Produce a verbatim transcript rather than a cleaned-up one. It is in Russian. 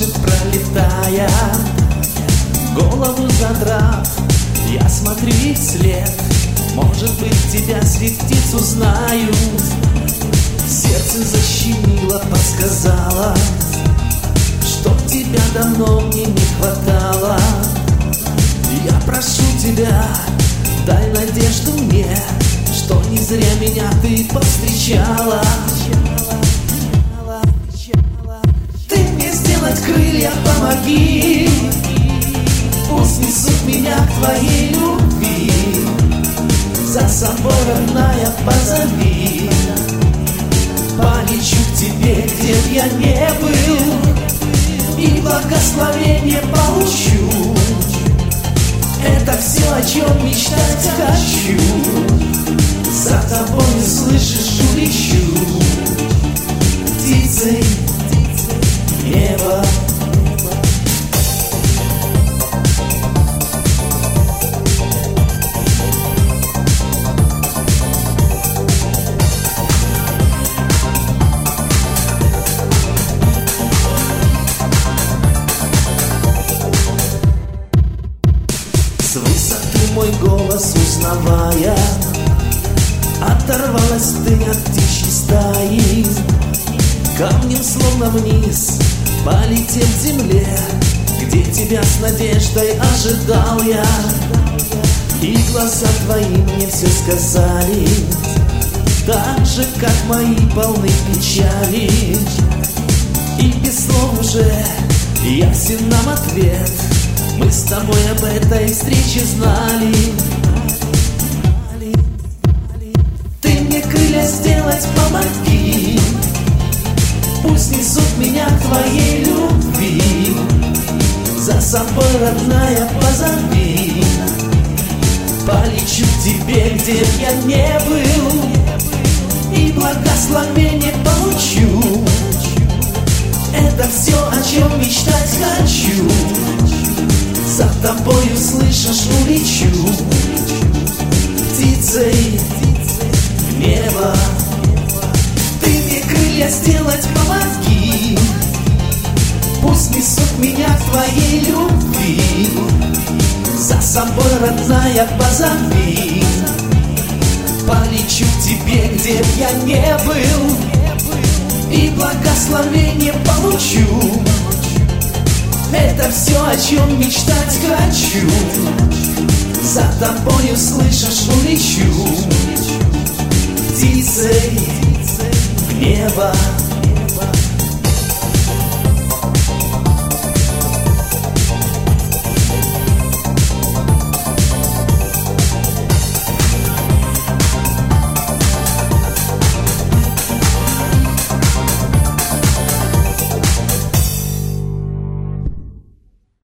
Может, пролетая, голову задрав, я смотрю их след. Может быть, тебя среди птиц узнаю. Сердце защемило, подсказало, что тебя давно мне не хватало. Я прошу тебя, дай надежду мне, что не зря меня ты повстречала. Ты мне сделать крылья помоги, пусть несут меня к твоей любви. За собой, родная, позови, полечу к тебе, где б я не был, и благословение получу. Это все, о чем мечтать хочу. За тобой, слышишь, улечу птицей в небо. С высоты мой голос узнавая, оторвалась ты от птичьей стаи. Камнем словно вниз полетел к земле, где тебя с надеждой ожидал я. И глаза твои мне все сказали, так же, как мои, полны печали. И без слов уже ясен нам ответ, мы с тобой об этой встрече знали. Ты мне крылья сделать помоги, пусть несут меня к твоей любви. За собой, родная, позови, полечу к тебе, где б я не был, и благословение получу. Это все, о чем мечтать хочу. За тобою, слышишь, улечу птицей в небо. Ты мне крылья сделать помоги, пусть несут меня к твоей любви. За собой, родная, позови, полечу к тебе, где б я не был, и благословение получу. Это все, о чем мечтать хочу. За тобою, слышишь, улечу птицей в небо.